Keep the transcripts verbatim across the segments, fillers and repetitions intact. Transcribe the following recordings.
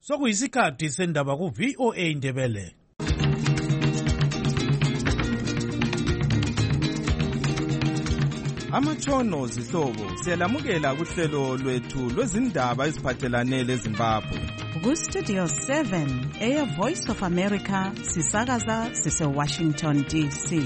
Sokuyisikhathi sendaba ku V O A Ndebele. Amatshono zihlobo siyalamukela kuhlelo lwethu lwezindaba eziphathelane leZimbabwe. Ku Studio seven, Air Voice of America, sisakaza sise Washington D C.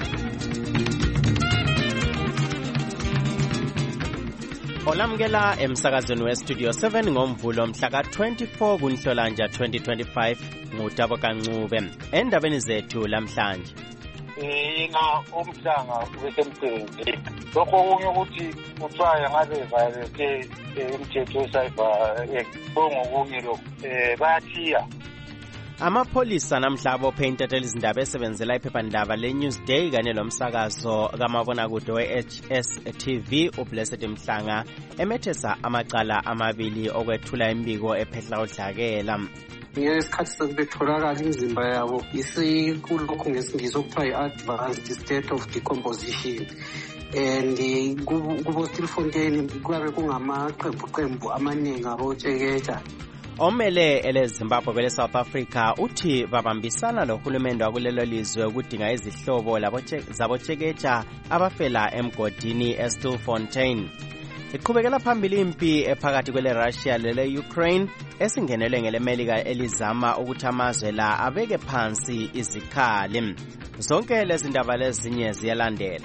Olamukela emsakazweni we Studio seven ngomvulo mhla ka twenty-four kuNhlolanja twenty twenty-five ngutabo kancube. Endabeni zethu lamhlanje. Yena umhlanga wesemsebenzini. Lokho okunye ukuthi kuthiwa ngabe violate imithetho ye-cyber ngokunye lokho bayathiya. Amapholisa namhla abophe intatheli izindaba esebenzela iphephandaba le-Newsday kanye lomsakazo kamabonakude we-H S T V uBlessed Mhlanga emethesa amacala amabili okwethula imbiko ephehla udlakela. Ngesikhathi sebetholakala imizimba yabo isikulokho ngesingisi okuthiwa i-advanced state of decomposition, and kubo Stilfontein kuyabe kungamaqembuqembu amaningi abotsheketsha. Omele eleZimbabwe kwele South Africa uthi babambisana lohulumende wakulelo lizwe ukudinga izihlobo zabotsheketsha abafela emgodini eStilfontein. Iqhubekela phambili impi ephakathi kwele Russia lele Ukraine esingenelwe ngelemelika elizama ukuthi amazwe la abeke phansi izikhali. Zonke lezi ndaba lezinye ziyalandela.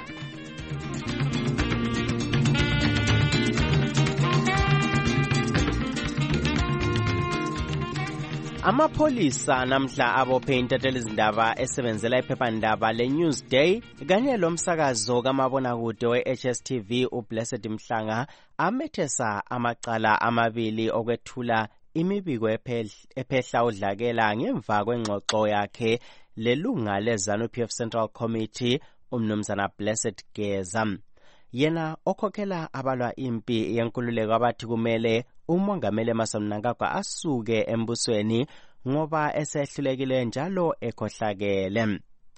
Amapholisa namhla abophe intatheli izindaba esebenzela iphephandaba le-Newsday kanye lomsakazo kamabonakude we-H S T V uBlessed Mhlanga amethesa amacala amabili okwethula imibiko ephehla udlakela ngemva kwengxoxo yakhe lelunga leZANU-P F Central Committee umnumzana Blessed Geza. Yena okhokhela abalwa impi yenkululeko abathi kumele umongameli Emmerson Mnangagwa asuke embusweni ngoba esehlulekile njalo ekhohlakele.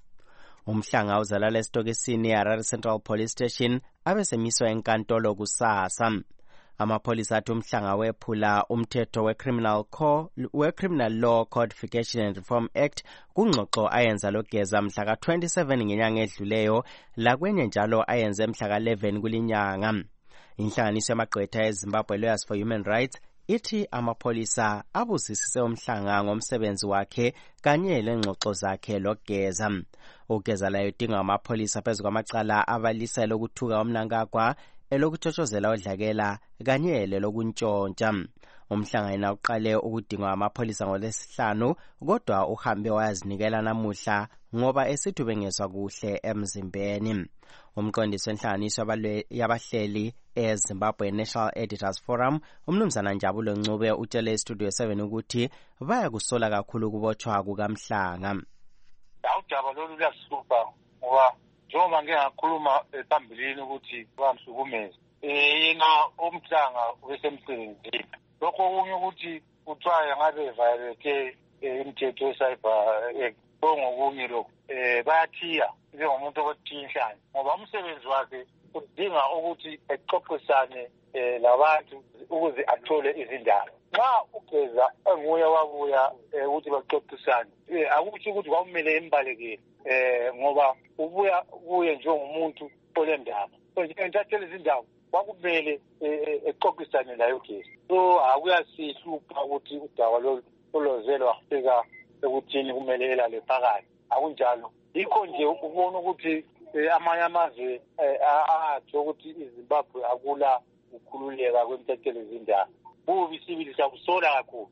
Umhlanga uzalala esitokisini eHarare Central Police Station abesemiswa enkantolo kusasa. Amapholisa athi umhlanga wephula umthetho we-Criminal Code we-Criminal Law Codification and Reform Act kungxoxo ayenza loGeza mhla ka twenty-seven ngenyanga edluleyo lakwenye njalo ayenze mhla ka eleven kulinyanga. Inhlanganiso yamagqwetha eZimbabwe Lawyers for Human Rights ithi amapholisa abusisise umhlanga ngomsebenzi wakhe kanye lengxoxo zakhe loGeza. uGeza layo udinga amapholisa phezu kwamacala abalisa lokuthuka uMnangagwa elokuthothozela udlakela kanye lelokuntshontsha. Umhlanga yena uqale ukudingwa amapholisa ngolesihlanu kodwa uhambe wayazinikela namuhla ngoba esithi bengezwa kuhle emzimbeni. Umqondisi wenhlanganiso yabahleli eZimbabwe National Editors Forum umnumzana Njabulo Ncube utshele iStudio seven ukuthi bayakusola kakhulu kubotshwa kukaMhlanga. Awujaba lolu luyasipha ngoba njengoba ngingakhuluma phambilini ukuthi bamhlukumeza yena umhlanga wesemsebenzini. Lokho okunye ukuthi kuthiwa ngabe violate imithetho ye-cyber ngokunye lokho bayathiya njengomuntu okuthiya inhlanya ngoba umsebenzi wakhe udinga ukuthi exoxisane labantu ukuze athole izindaba. Nxa uGeza enguye wabuya ukuthi baxoxisane akuthi ukuthi kwamele embalekele ngoba ubuya kuye njengomuntu olendaba. Ntatheli izindaba kwakumele exoxisane layo uGeza. So akuyasihlupha ukuthi udaba lo olozelwa wafika ekuthini kumele elale phakathi. Akunjalo. Yikho nje ubona ukuthi amanye amazwe athi ukuthi iZimbabwe akula ukukhululeka kwemithethelo izindaba. Bubi sibili sakusola kakhulu.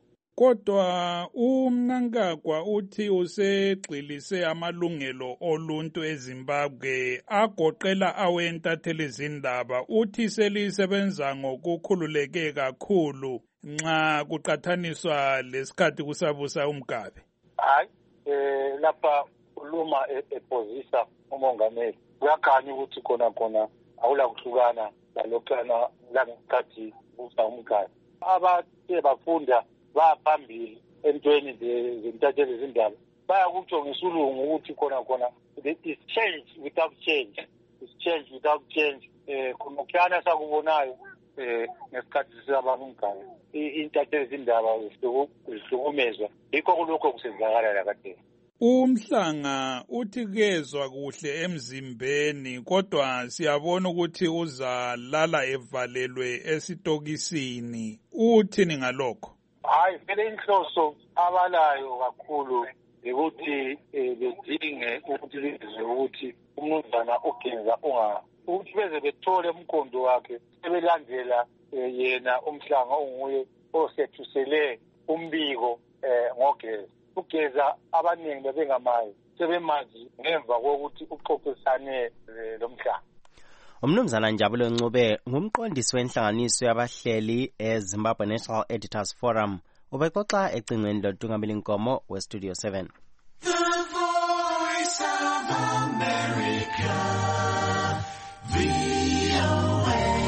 Kodwa uMnangagwa uthi usegxilise amalungelo oluntu eZimbabwe agoqela awentatheli izindaba. Uthi selisebenza ngokukhululeke kakhulu nxa kuqathaniswa lesikhathi kusabusa uMgabe. Hayi eh lapha uluma ephozisa umongameli. Kuyakhanya ukuthi khona khona awula kuhlukana lalokana langekhathi usa uMgabe. Abathe bafunda baphambili entweni zemtatheli izindaba bayakutsho ngesilungu ukuthi khona khona is change without change is change without change eh khona sakubonayo eh isikhathi sisabakumgane intatheli zindaba zihlukumezwa yikho kulokho kusenzakala lakade. Umhlanga uthi kezwa kuhle emzimbeni kodwa siyabona ukuthi uzalala evalelwe esitokisini. Uthini ngalokho? Hayi, vele inhloso abalayo kakhulu ukuthi bedinge ukuthi bizwe ukuthi umnumzana uGenza unga ukuthi beze bethole umkhondo wakhe sebelandela yena umhlanga onguye osethusele umbiko ngoGenza. uGenza abaningi bebengamazi sebemazi ngemva kokuthi uxoxisane lomhlanga. Umnumzana Njabulo Ncube ngumqondisi wenhlanganiso yabahleli eZimbabwe National Editors Forum ubexoxa ecingweni loDungameli Nkomo weStudio seven. The Voice of America, V O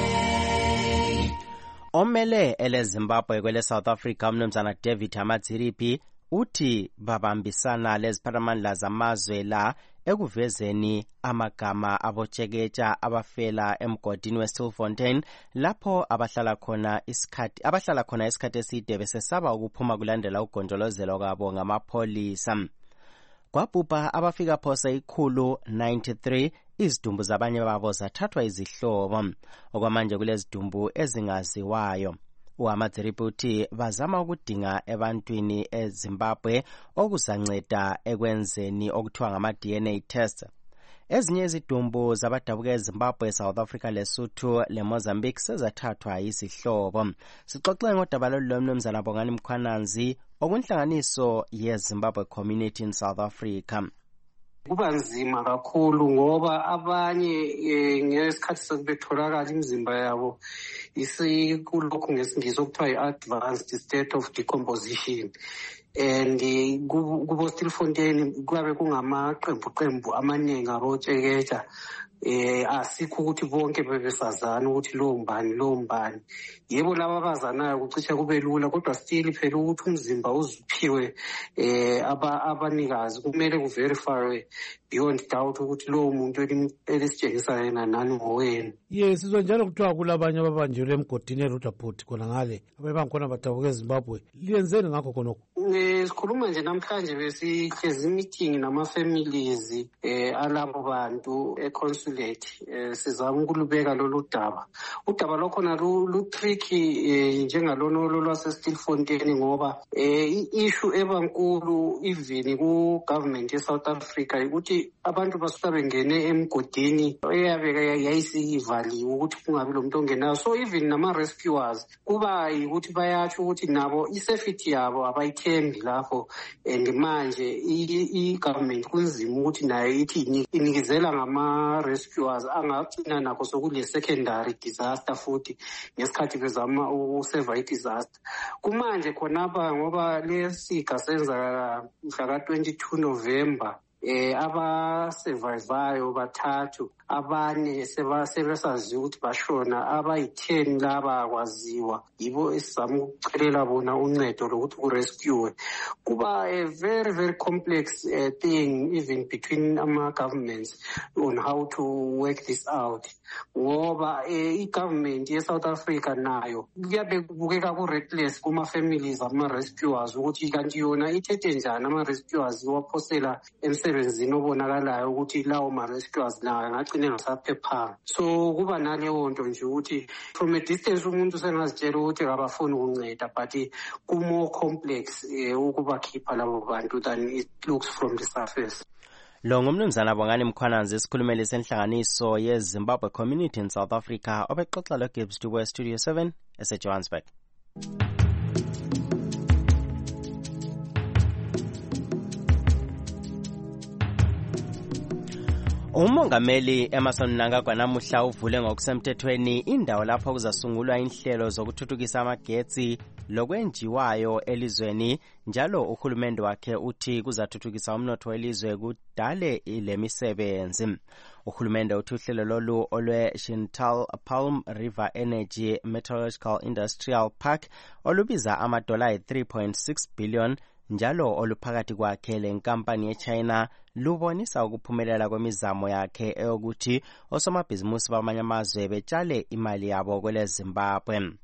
A. Omele ele Zimbabwe kwele South Africa umnumzana David Hamadziripi uthi babambisana lezipharamandla zamazwe la ekuvezeni amagama abotsheketsha abafela emgodini weStilfontein lapho abahlala khona isikhathi abahlala khona isikhathi eside besesaba ukuphuma kulandela ugonjolozelo kwabo ngamapholisa. Kwabhubha abafika phose ikhulu ninety-three izidumbu zabanye babo zathathwa izihlobo okwamanje kulezidumbu ezingaziwayo. uHamadziripi uthi bazama ukudinga ebantwini eZimbabwe okuzanceda ekwenzeni okuthiwa ngama-D N A test. Ezinye izidumbu zabadabuka eZimbabwe, South Africa, Lesotho leMozambique sezathathwa izihlobo. Sixoxe ngodaba lolu lomnumzana Bongani Mkhwananzi okunhlanganiso yeZimbabwe Community in South Africa. Kuba nzima kakhulu ngoba abanye ngesikhathi sekubetholakala imizimba yabo isikulokho ngesingisi okuthiwa i-advanced state of decomposition, and kubo Stilfontein kwabe kungamaqembu qembu amaningi abotsheketsha. Eh asikho ukuthi bonke bebesazana ukuthi lo mbani lo mbani. Yebo laba abazanayo kucishe kube lula kodwa still phela ukuthi umzimba uziphiwe eh abanikazi kumele ku verify beyond doubt ukuthi lo muntu elisitshengisa yena nani ngowena. Yes, sizwe njalo kuthiwa kulabanye ababanjelwe emgodini eRuderport khona ngale abebankhona badabuka eZimbabwe. Liyenzeni ngakho khonokho? Eh sikhuluma nje namhlanje besihlezi meeting nama families eh alabo bantu econsulate eh sizama ukulubeka lolu daba. Udaba lokhona lu tricky njengalona lolwase Stilfontein ngoba eh issue ebankulu even ku government ye South Africa ukuthi abantu basuka bengene emgodini eyabeka yayisivaliwe ukuthi kungabi lo muntu ongenayo. So even nama rescuers kuba ukuthi bayatsho ukuthi nabo isafety yabo abayithembi lapho, and manje i government kunzima ukuthi nayo ithi inikizela ngama rescuers angagcina nakho sokule secondary disaster futhi ngesikhathi bezama ukuseva i-disaster. Kumanje khonapha ngoba lesiga senza mhla ka twenty-two November eh aba survivayo bathathu abanye sebasebenzazi ukuthi bashona abayi-ten laba kwaziwa yibo esizama ukucelela bona uncedo lokuthi ku rescue. Kuba a very very complex uh, thing even between ama governments on how to work this out ngoba eh, i-government ye South Africa nayo kuyabe kubukeka ku reckless kuma families ama rescuers ukuthi kanti yona ithethe njani ama rescuers waphosela emsebenzini obonakalayo ukuthi lawo ma rescuers nayo ngagcine ngasaphephanga. So kuba naleyo nto nje ukuthi from a distance umuntu sengazitshela ukuthi akafuni ukunceda but ku more complex eh, ukubakhipha labo bantu than it looks from the surface. Lo ngumnumzana Bongani Mkhwananzi isikhulumeli senhlanganiso yeZimbabwe Community in South Africa obexoxa lo Gibbs Duwe Studio seven eseJohannesburg. Umongameli Emmerson Mnangagwa namuhla uvule ngokusemthethweni indawo lapho kuzasungulwa inhlelo zokuthuthukisa amagetsi lokwenjiwayo elizweni, njalo uhulumende wakhe uthi kuzathuthukisa umnotho welizwe kudale lemisebenzi. Uhulumende uthi uhlelo lolu olwe-Shintal Palm River Energy Metallurgical Industrial Park olubiza amadola ayi-three point six billion njalo oluphakathi kwakhe lenkampani yeChina lubonisa ukuphumelela kwemizamo yakhe eyokuthi osomabhizimusi bamanye amazwe betshale imali yabo kwele Zimbabwe.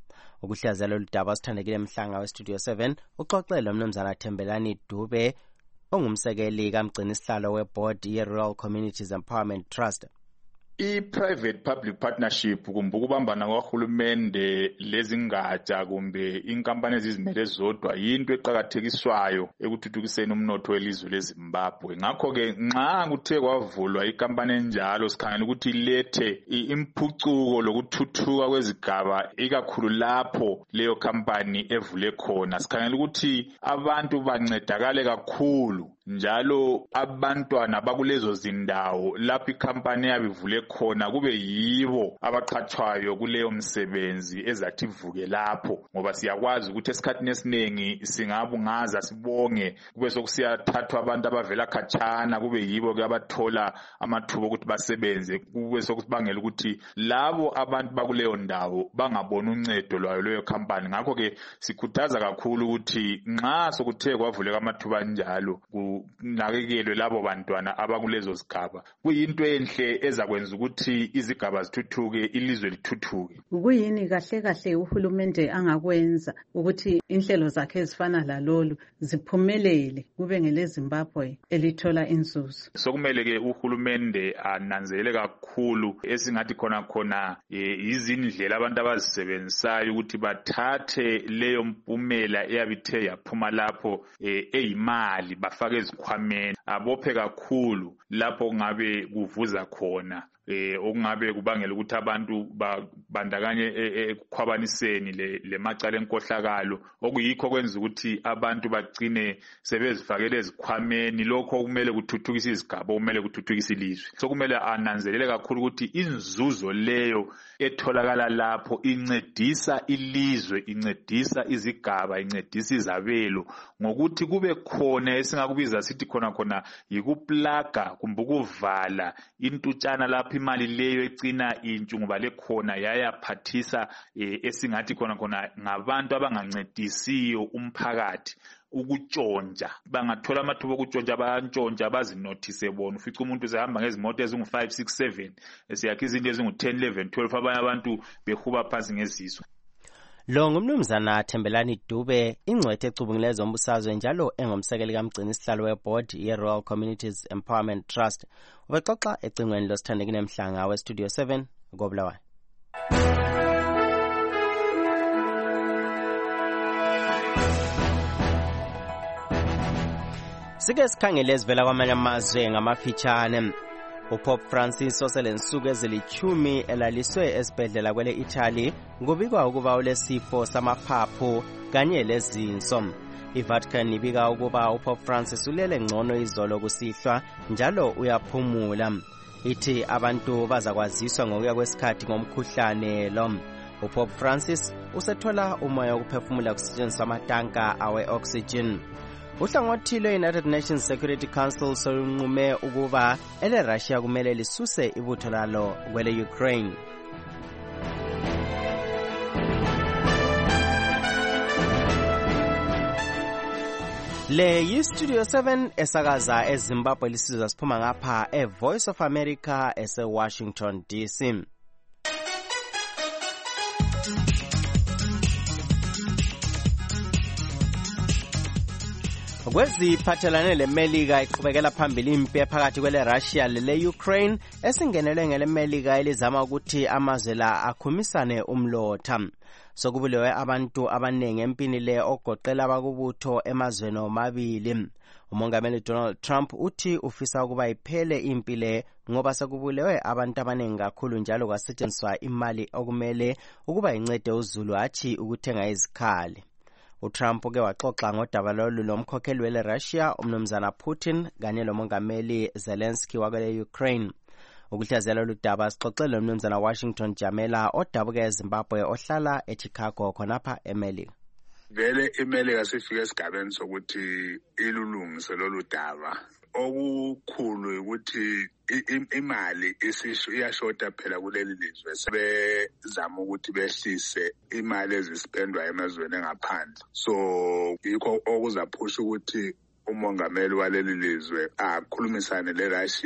Ukuhlaziya lolu daba sithandekile Mhlanga westudio seven uxoxele umnumzana Thembelani Dube ongumsekeli kamgcini sihlalo weboard ye-Rural Communities Empowerment Trust. I-private public partnership kumbe ukubambana kwahulumende lezingatsha kumbe inkampani ezizimele zodwa yinto eqakathekiswayo ekuthuthukiseni umnotho welizwe leZimbabwe. Ngakho-ke nxa kuthe kwavulwa ikampani enjalo sikhangela ukuthi ilethe imphucuko lokuthuthuka kwezigaba ikakhulu lapho leyo kampani evule khona. Sikhangela ukuthi abantu bancedakale kakhulu njalo abantwana bakulezo zindawo lapho ikampani yabivule khona kube yibo abaqhatshwayo kuleyo msebenzi ezathi ivuke lapho, ngoba siyakwazi ukuthi esikhathini esiningi singabungaza sibonge kube sokusiyathathwa abantu abavela khatshana kube yibo ke abathola amathuba ukuthi basebenze, kube sokusibangela ukuthi labo abantu bakuleyo ndawo bangabona uncedo lwayo leyo kampani. Ngakho ke sikhuthaza kakhulu ukuthi nxa sokuthe kwavuleka amathuba njalo kunakekelwe labo bantwana abakulezo zigaba. Kuyinto enhle ezakwenza ukuthi izigaba zithuthuke, ilizwe lithuthuke. Kuyini kahle kahle uhulumende angakwenza ukuthi inhlelo zakhe ezifana lalolu ziphumelele kube ngele Zimbabwe elithola inzuzo? Sokumele ke uhulumende ananzelele kakhulu esingathi khona khona izindlela abantu abazisebenzisayo ukuthi bathathe leyo mpumela eyabithe yaphuma lapho eyimali bafake ezikhwameni, abophe kakhulu lapho kungabe kuvuza khona eh okungabe kubangela ukuthi abantu babandakanye ekukhwabaniseni le macala enkohlakalo, okuyikho kwenza ukuthi abantu bagcine sebezifakele ezikhwameni. Lokho kumele kuthuthukise izigaba, kumele kuthuthukise ilizwe. So kumele ananzelele kakhulu ukuthi inzuzo leyo etholakala lapho incedisa ilizwe, incedisa izigaba, incedisa izabelo, ngokuthi kube khona esingakubiza sithi khona khona yikuplaga kumbe ukuvala intutshana lapho imali leyo ecina intshungubale khona yayaphathisa esingathi khona khona ngabantu abangancedisiyo umphakathi ukutshontsha. Bangathola amathuba okutshontsha, bayantshontsha bazinothise bona. Ufica umuntu sehamba ngezimoto ezingu five six seven esiyakha izinto ezingu ten eleven twelve, abanye abantu behuba phansi ngeziso. Lo ngumnumzana Thembelani Dube, ingcwethe ecubungile zombusazwe njalo engumsekeli kamgcini sihlalo weboard ye-Rural Communities Empowerment Trust. Ubexoxa ecingweni losithandekile Mhlanga westudio seven koBulawayo. Sike sikhangele ezivela kwamanye amazwe ngamafitshane. uPope Francis oselensuku ezilithumi elaliswe esibhedlela kwele Italy kubikwa ukuba ulesifo samaphaphu kanye lezinso. iVatican ibika ukuba uPope Francis ulele ngcono izolo kusihlwa njalo uyaphumula. Ithi abantu bazakwaziswa ngokuya kwesikhathi ngomkhuhlane lo. uPope Francis usethola umoya wokuphefumula kusetshenziswa amatanka awe-oxygen. Uhlangothi lwe-United Nations Security Council solunqume ukuba ele Russia kumele lisuse ibutho lalo kwele Ukraine. Le yi-Studio seven esakaza eZimbabwe lisizwa siphuma ngapha e-Voice of America ese-Washington D C. Kweziphathelane leMelika iqhubekela phambili impi phakathi kwele Russia lele Ukraine esingenelwe ngele Melika elizama ukuthi amazwe la akhumisane umlotha. Sokubulewe abantu abanengi empini le ogoqela abakubutho emazweni omabili. Umongameli Donald Trump uthi ufisa ukuba iphele impi le ngoba sekubulewe abantu abanengi kakhulu njalo kwasetshenziswa imali okumele ukuba incede uZulu athi ukuthenga izikhali. uTrump ke waxoxa ngodaba lolu lomkhokheli wele Russia umnumzana Putin kanye lomongameli Zelensky wakele Ukraine. Ukuhlaziya lolu daba sixoxele umnumzana Washington Jamela odabuke eZimbabwe ohlala eChicago khonapha eMelika. Vele iMelika sifike esigabeni sokuthi ilulungise lolu daba. Okukhulu ukuthi imali iyashota phela kuleli lizwe, sebezama ukuthi behlise imali ezispendwa emazweni engaphandle. So yikho okuzaphusha ukuthi umongameli waleli lizwe akhulumisane leRussia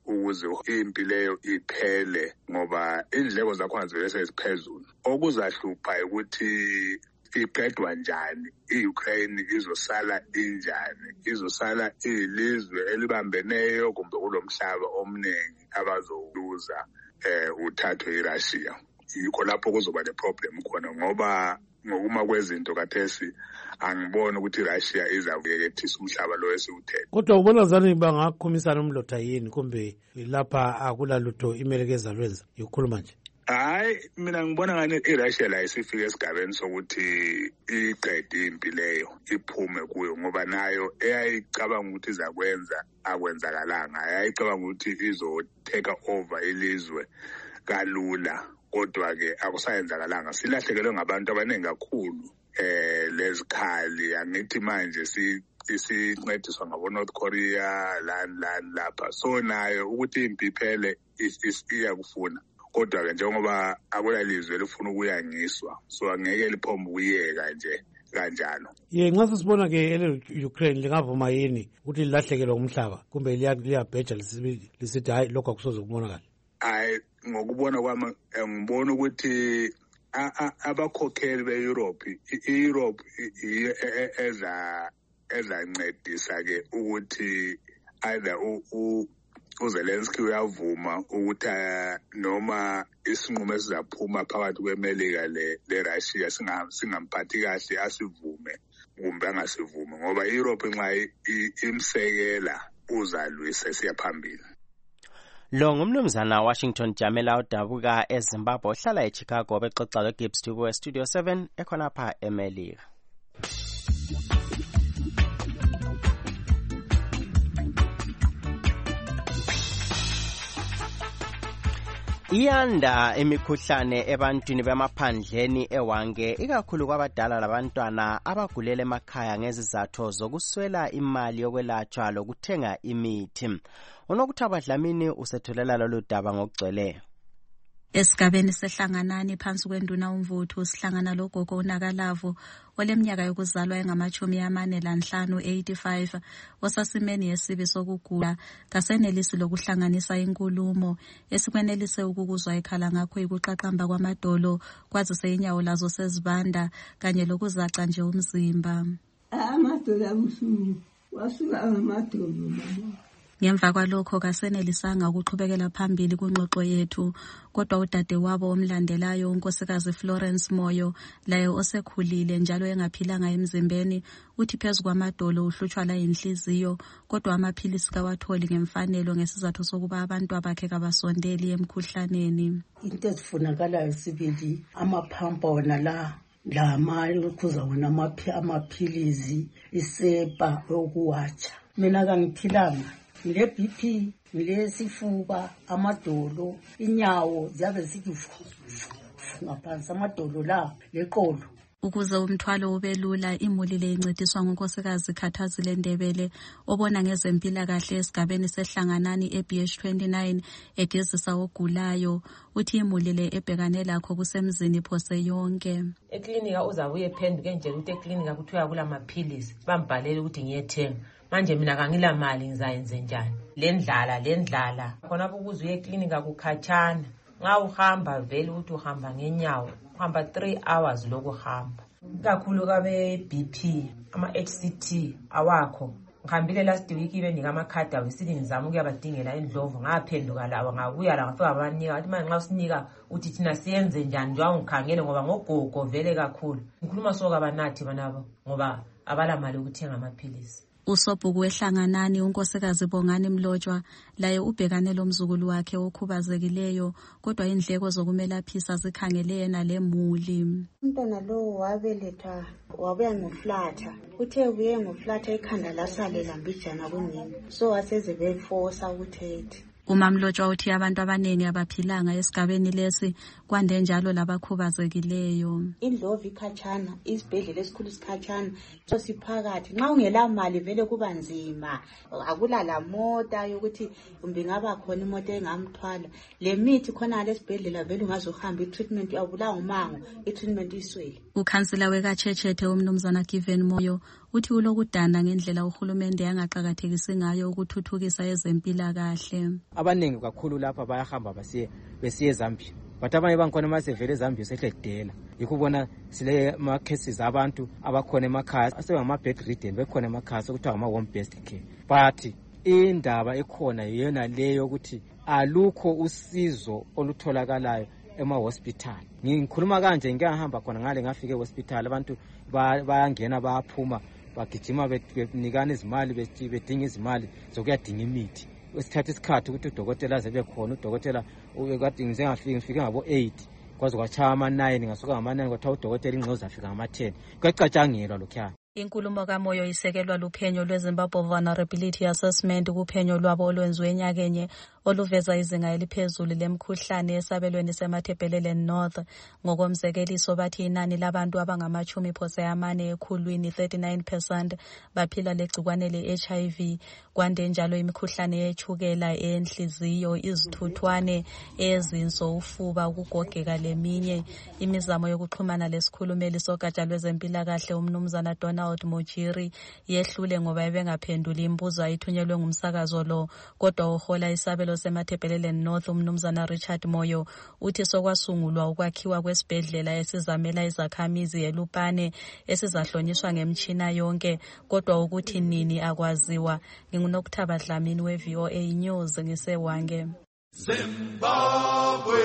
ukuze impi leyo iphele ngoba indleko zakhona zivele seziphezulu. Okuzahlupha ukuthi iqedwa njani, i-Ukraine izosala injani, izosala ilizwe elibambeneyo kumbe kulomhlaba omningi abazoluza eh uthathwe iRussia. Yikho lapho kuzoba le problem khona ngoba ngokuma kwezinto kathesi angibona ukuthi iRussia izakuyekethisa umhlaba lo esiwuthethe. Kodwa ubona zani bangakhumisana umlotha yini kumbe lapha akulalutho imelekeza lwenza yokukhuluma nje? Hayi, mina ngibona ngani iRussia la isifike esigabeni sokuthi iqede impi leyo iphume kuyo ngoba nayo eyayicabanga ukuthi izakwenza akwenzakalanga, ayayicabanga ukuthi izoteka over ilizwe kalula, kodwa ke akusayenzakalanga. Silahlekelwe ngabantu abaningi kakhulu eh lezikhali, angithi manje si isincediswa ngabo North Korea lan lan lapha. So nayo ukuthi impi iphele iyakufuna, kodwa ke njengoba akulalizwe lifuna ukuyangiswa, so angeke liphombe ukuyeka nje kanjalo. Ye nxa sibona ke ele Ukraine lingavuma yini ukuthi lilahlekelwe umhlaba kumbe liyabheja lisithi hayi lokho akusoze kubona kahle? Hayi, ngokubona kwami ngibona ukuthi abakhokheli be-Europe i-Europe eza ezancedisa ke ukuthi either uZelensky uyavuma ukuthi noma isinqumo esizaphuma phakathi kweMelika le-Russia singamphathi kahle asivume kumbe angasivumi ngoba i-Europe nxa imsekela uzalwise siya phambili. Lo ngumnumzana Washington Jamela odabuka eZimbabwe ohlala eChicago bexoxa loGibbs Tuku Studio seven ekhona pha eMelika. Iyanda imikhuhlane ebantwini bemaphandleni ewange ikakhulu kwabadala labantwana abagulela emakhaya ngezizathu zokuswela imali yokwelatshwa lokuthenga imithi. Unokuthaba Dlamini usetholela lolu daba ngokugcweleyo. Esigabeni sehlanganani phansi kwenduna umvuthu sihlangana logogo uNakalavo oleminyaka yokuzalwa engamachumi amane lanhlanu eighty-five osasimeni yesibi sokugula kasenelisi lokuhlanganisa inkulumo esikwenelise ukukuzwa ekhala ngakho ikuqaqamba kwamadolo kwazise inyawo lazo sezibanda kanye lokuzaca nje umzimba. Amadolo abuhlungu wasuka ngamadolo mama. Ngemva kwalokho kasenelisanga ukuqhubekela phambili kungxoxo yethu, kodwa udade wabo omlandelayo unkosikazi Florence Moyo laye osekhulile njalo engaphilanga emzimbeni uthi phezu kwamadolo uhlutshwa la inhliziyo, kodwa amaphilisi kawatholi ngemfanelo ngesizathu sokuba abantu abakhe kabasondeli emkhuhlaneni. Into ezifunakalayo sibili amaphampa wona la lamalukhuza wona amaphilisi isepa okuwatsha. Mina kangiphilanga ngile B P, ngile sifuba, amadolo, inyawo ziyabe zithi ngaphansi amadolo la leqolo. Ukuze umthwalo ubelula imuli le incediswa ngunkosikazi Khathazile Ndebele obona ngezempilakahle esigabeni sehlanganani e-B H twenty-nine egezisa ogulayo. Uthi imuli le ebhekane lakho kusemzini phose yonke. Eklinika uzabuye phenduke nje ukuthi eklinika kuthiwa kula maphilisi bambhalele ukuthi ngiyethenga. Manje mina kangila mali ngizayenze njani? Lendlala lendlala khona ukuze uye eklinika kukhatshana. Nga uhamba vele uthi uhamba ngenyawo uhamba three hours lokuhamba. Kakhulu kabe B P ama H C T awakho. Ngihambile last week benika amakhadi awesini ngizama ukuyabadingela endlovu ngaphenduka lawa ngabuya la ngafika abanika athi manje nxa usinika uthi thina siyenze njani njengoba ngikhangele ngoba ngogogo vele kakhulu. Ngikhuluma soka banathi banabo ngoba abala mali ukuthenga amaphilisi. Usobhuku wehlanganani unkosikazi Bongani Mlotshwa laye ubhekane lomzukulu wakhe okhubazekileyo kodwa indleko zokumelaphisa zikhangele yena lemuli. Umntwana lo wabelethwa wabuya ngoflatha, uthe ubuye ngoflatha ikhanda lasalela mbijana kunini, so waseze beforce ukuthethe. UMamlotshwa uthi abantu abaningi abaphilanga esigabeni lesi kwande njalo labakhubazekileyo. Indlovu ikhatshana, isibhedlela esikhulu sikhatshana, so siphakathi. Nxa ungela mali vele kuba nzima, akula la mota yokuthi kumbe ngaba khona imota engamthwala. Le mithi khona lesibhedlela vele ungazohamba i-treatment awubulawa umango, i-treatment iswele. Ukhansela wekaChechete umnumzana Given Moyo uthi ulokudana ngendlela uhulumende yangaqakathekisi ngayo ukuthuthukisa ezempilakahle. Abaningi kakhulu lapha bayahamba basiye besiye eZambia. But abanye bangikhona masevele eZambia sehlekudela. Yikubona sile ma cases abantu abakhona emakhaya asebengama bedridden bekhona emakhaya sokuthiwa ama home based care. But indaba ekhona yena leyo ukuthi alukho usizo olutholakalayo ema hospital. Ngikhuluma kanje ngiyahamba khona ngale ngafike hospital abantu bayangena bayaphuma bagijima benikana izimali bedinga izimali zokuyadinga imithi. Isikhathi isikhathi ukuthi udokotela aze khona udokotela ukade ngizengafike ngifike ngabo eight kwaze kwachaya ama nine ngasuka ngama nine kwathiwa udokotela inqoza afika ngama ten kwacatshangelwa lokhya. Inkulumo kaMoyo isekelwa luphenyo lweZimbabwe Vulnerability Assessment kuphenyo lwabo olwenziwe enyakenye oluveza izinga eliphezulu lemkhuhlane esabelweni seMatabeleland North. Ngokomzekeliso bathi inani labantu abangamachumi phose amane ekhulwini thirty-nine percent baphila legcikwane le-H I V. Kwande njalo imikhuhlane yechukela, enhliziyo, izithuthwane, ezinso, ufuba, ukugogeka leminye. Imizamo yokuxhumana lesikhulumeli sogatsha lwezempilakahle umnumzana Donald Mojiri yehlule ngoba ebengaphenduli imibuzo ayithunyelwe ngumsakazo lo, kodwa uhola isabelo seMatabeleland North umnumzana Richard Moyo uthi sokwasungulwa ukwakhiwa kwesibhedlela esizamela izakhamizi eLupane esizahlonyiswa ngemtshina yonke, kodwa ukuthi nini akwaziwa. Ngingunokuthaba Dlamini we-V O A News ngisewange. Zimbabwe.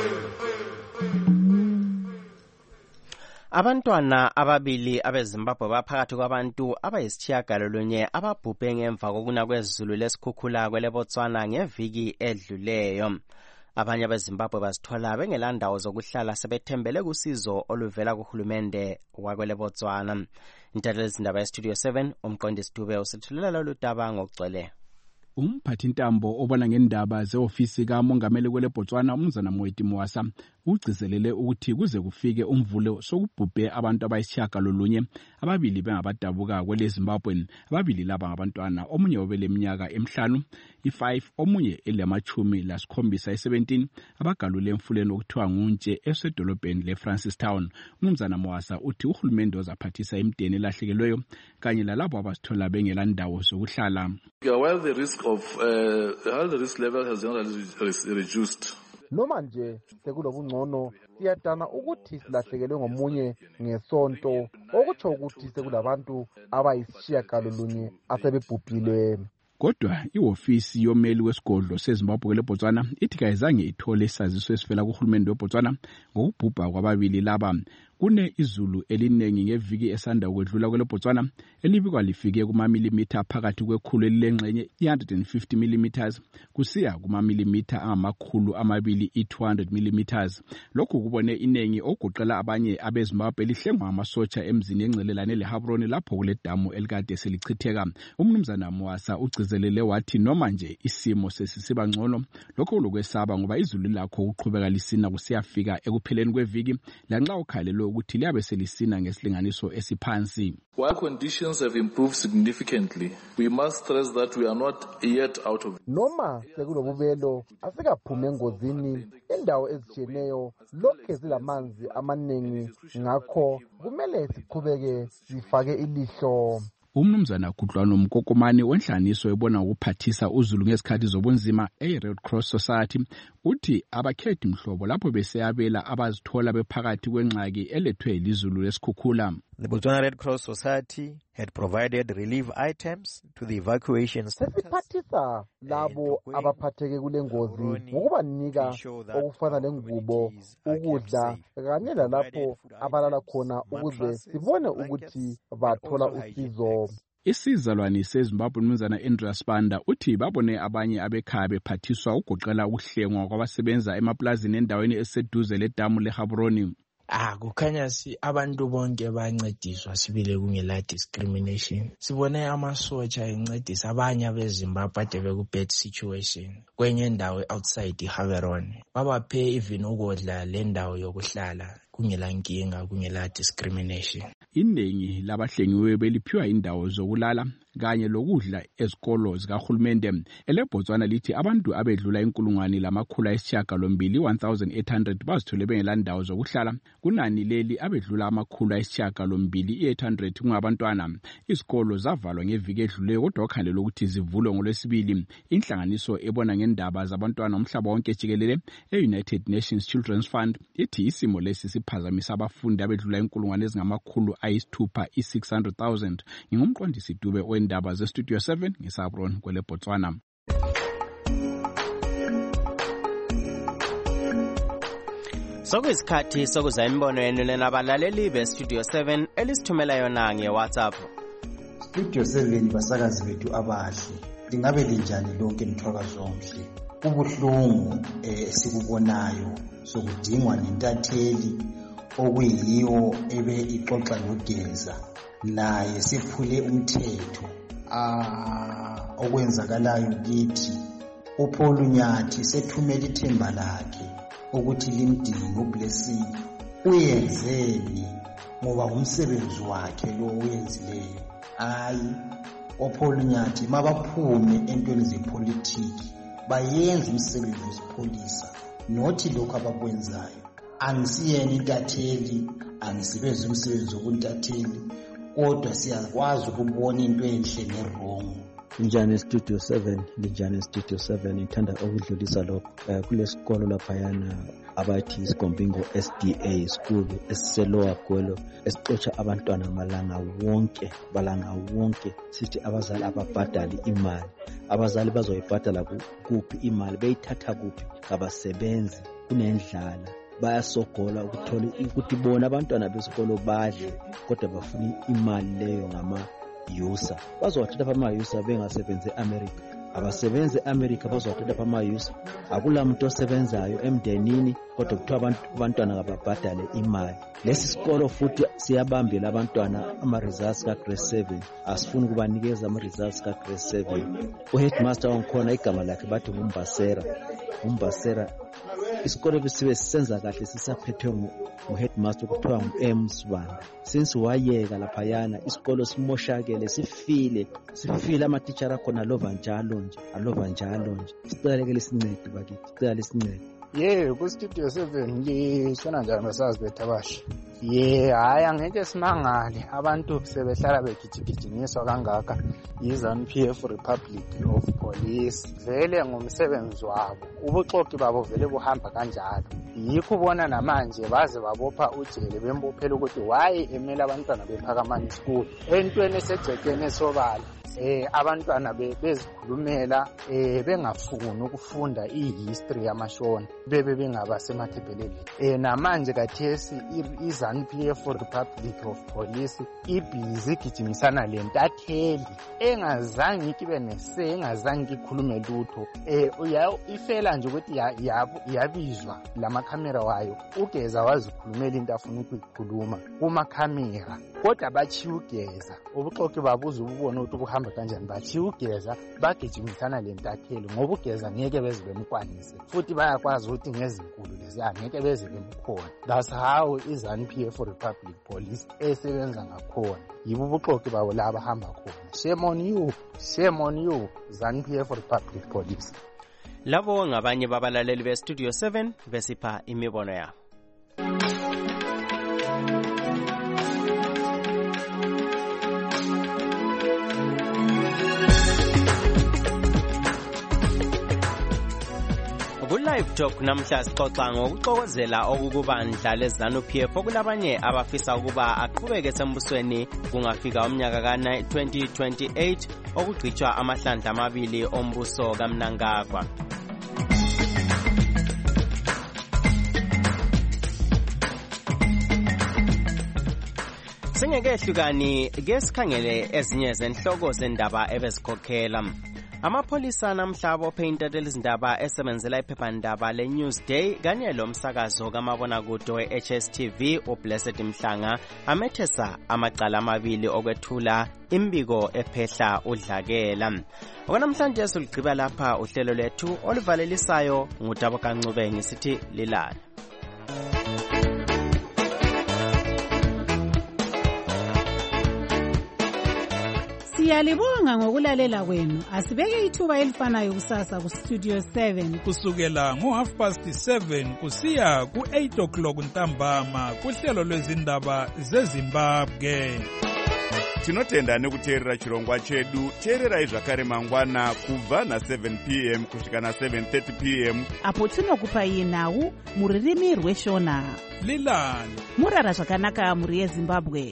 Abantwana ababili abeZimbabwe baphakathi kwabantu abayisitshiyagalolunye ababhubhe ngemva kokuna kwezulu lesikhukhula kweleBotswana ngeviki edluleyo. Abanye abeZimbabwe bazithola bengelandawo zokuhlala sebethembele kusizo oluvela kuhulumende wakweleBotswana. Intatheli eStudio seven umqondisi Dube usithulela lolu daba ngokugcwele. Umphathintambo obona ngendaba ze-ofisi kamongameli kweleBotswana umnumzana Moeti Mwasa ugcizelele ukuthi kuze kufike umvulo sokubhubhe abantu abayisitshiyagalolunye, ababili bengabadabuka kweleZimbabwe. Ababili laba ngabantwana, omunye obeleminyaka emihlanu i-five, omunye elamachumi lasikhombisa i-seventeen, abagalule emfuleni okuthiwa nguNtshe esedolobheni leFrancistown. Umnumzana Mwasa uthi uhulumende uzaphathisa imideni elahlekelweyo kanye lalabo abasithola bengelandawo zokuhlala. While the risk of uh, while the risk level has generally reduced, noma nje sekulobungcono siyadana ukuthi silahlekelwe ngomunye ngesonto, okutsho ukuthi sekulabantu abayisitshiyagalolunye asebebhubhile. Kodwa iofisi yomeli wesigodlo seZimbabwe leBotswana ithi kayizange ithole isaziso esivela kuhulumende weBotswana ngokubhubha kwababili laba. Kune izulu elinengi ngeviki esanda ukwedlula kweleBotswana elibikwa lifike kumamilimitha phakathi kwekhulu elilengxenye one hundred fifty millimeters kusiya kumamilimitha angamakhulu amabili i-two hundred millimeters. Lokhu kubone inengi okugoqela abanye abeZimbabwe lihlengwa amasotsha emzini engcelelane leHabroni lapho kule damu elikade selichitheka. Umnumzana Mwasa ugcizelele wathi noma nje isimo sesisiba ngcono, lokho lokwesaba ngoba izulu lakho uqhubeka lisina kusiyafika ekupheleni kweviki lanxa ukhalelo ukuthi liyabe selisina ngesilinganiso esiphansi. While conditions have improved significantly, we must stress that we are not yet out of it. Noma sekulobubelo asikaphume engozini, indawo ezitshiyeneyo lokhe zilamanzi amaningi, ngakho kumele siqhubeke sifake ilihlo. Umnumzana Kudlwano Mkokomane wenhlaniso ebona ukuphathisa uzulu ngezikhathi zobunzima e-Red Cross Society uthi abakhethi mhlobo lapho beseyabela abazithola bephakathi kwengxaki elethwe yizulu lesikhukhula. The Botswana Red Cross Society had provided relief items to the evacuation centers. Sesiphathisa labo abaphatheke kule ngozi ngokubanika okufana lengubo, ukudla kanye lalapho abalala khona ukuze sibone ukuthi bathola usizo. Isizalwane seZimbabwe umnumzana Andrew Spanda uthi babone abanye abekhaya bephathiswa ugoqela ukuhlengwa kwabasebenza emaplazini endaweni eseduze ledamu leHabroni. Ah, kukhanya si abantu bonke bancediswa sibile kungela discrimination. Sibone amasotsha encedisa abanye beZimbabwe ade beku-bad situation kwenye indawo outside Haveron. Babaphe even ukudla le ndawo yokuhlala kungela nkinga kungela discrimination. Iningi labahlengiwe beliphiwa indawo zokulala kanye lokudla ezikolo zikahulumende. EleBotswana lithi abantu abedlula inkulungwane lamakhulu ayisishiyagalombili one thousand eight hundred bazithole bengela ndawo zokuhlala. Kunani leli abedlula amakhulu ayisishiyagalombili eight hundred kungabantwana. Izikolo zavalwa ngeviki edluleyo kodwa okhangelelwe ukuthi zivulwe ngoLwesibili. Inhlanganiso ebona ngendaba zabantwana umhlaba wonke jikelele e-United Nations Children's Fund ithi isimo lesi siphazamisa abafundi abedlula inkulungwane ezingamakhulu ayisithupha i-six hundred thousand. Ngingumqondisi Dube wendaba ze-Studio seven ngeSabron kweleBotswana. Sokuyisikhathi sokuza imbono yenu lenabalaleli be-Studio seven elisithumela yona nge-WhatsApp. Studio seven basakazi bethu abahle. Lingabe linjani lonke mthwakazi omhle. Ubuhlungu esikubonayo sokudingwa nentatheli okuyiyo ebe ixoxa nogeza naye siphule umthetho ah okwenzakalayo kithi. uPaul Nyathi sethumela ithemba lakhe ukuthi limdinge uBlessing. Uyenzeni ngoba umsebenzi wakhe lo uyenzileyo. Hayi uPaul Nyathi mabaphume entweni zepolitiki bayenza umsebenzi wesipholisa nothi lokho abakwenzayo. Angisiyeni intatheli, angisebezi umsebenzi wobuntatheli, kodwa siyakwazi ukubona into enhle nerongo. Njani Studio seven, njani Studio seven ithanda ukudlulisa lokho kulesikolo laphayana abathi isigombingo S D A school esiselowa Gwelo esixotsha abantwana malanga wonke balanga wonke. Sithi abazali ababhadali imali, abazali bazoyibhadala kuphi imali, beyithatha kuphi kabasebenzi, kunendlala. Bayasogola ukuthola ukuthi bona abantwana besikolo badle kodwa bafuna imali leyo ngama yusa. Bazowathatha ama yusa bengasebenze eAmerica, abasebenze eAmerica bazowathatha ama yusa. Akula muntu osebenzayo emndenini kodwa kuthiwa abantwana ababhadale imali. Lesi sikolo futhi siyabambela abantwana ama results ka grade seven. Asifuni kubanikeza ama results ka grade seven. uHeadmaster wangikhona igama lakhe bathi nguMbasera. uMbasera isikole besibe sisenza kahle sisaphethwe nguheadmaster kuthiwa ngu-M Sibanda. Since wayeka laphayana isikolo simoshakele, sifile sifile amatitsha akhona alova njalo nje alova njalo nje. Sicela ke lesincede bakithi, sicela lesincede. Ye ku-Studio seven lishona njani basazi bethu abasha? Ye hayi angeke simangale abantu sebehlala begijigijinyiswa kangaka yi-ZANU P F Republic of Police. Vele ngumsebenzi wabo, ubuxoki babo vele buhamba kanjalo. Yikho ubona namanje baze babopha ujele bembophela ukuthi why emela abantwana bePhakamani School entweni esegcekeni esobala. Eh abantwana bezikhulumela eh bengafuni ukufunda ihistory yamashona bebe bengaba semathebheleni. Eh namanje kathesi iZANU P F Republic of Police ibhizi gijimisana lentatheli engazange kibe nese engazange ikhulume lutho. Eh ifela nje ukuthi yabizwa lama camera wayo ugeza wazikhulumela into afuna ukuyikhuluma kuma camera kodwa bachi ugeza ubuxoki babuza ububona ukuthi kuhamba kanjani. Bachi ugeza bagijimisana lentatheli ngoba ugeza ngeke beze bemkwanise futhi bayakwazi ukuthi ngezinkulu lezi angeke beze bemkhona. That's how iZANU P F Republic Police esebenza ngakhona. Yibo ubuxoki babo la bahamba khona. Shame on you, shame on you ZANU P F Republic Police. Labo ngabanye babalaleli be-Studio seven besipha imibono yabo. Ku-Live Talk namhla sixoxa ngokuxokozela okukubandla leZANU P F okulabanye abafisa ukuba aqhubeke sembusweni kungafika umnyaka ka twenty twenty-eight okugcitshwa amahlandla amabili ombuso kaMnangagwa. Singeke hlukani ke sikhangele ezinye zenhloko zendaba ebezikhokhela. Amapholisa namhla abophe intatheli izindaba esebenzela iphephandaba le-Newsday kanye lomsakazo kamabonakude we-H S T V uBlessed Mhlanga amethesa amacala amabili okwethula imbiko ephehla udlakela. Okunamhlanje siligqiba lapha uhlelo lwethu oluvalelisayo ngudaba kancube ngisithi lilala. Siyalibonga ngokulalela kwenu. Asibeke ithuba elifanayo kusasa ku Studio seven kusukela ngo half past seven kusiya ku eight o'clock ntambama kuhlelo lwezindaba zeZimbabwe. Tinotenda nekuteerera chirongwa chedu. Teererai zvakare mangwana kubva na seven p m kusvika na seven thirty p m apo tinokupai nhau muririmi rweshona. Lilani murara zvakanaka muri yeZimbabwe.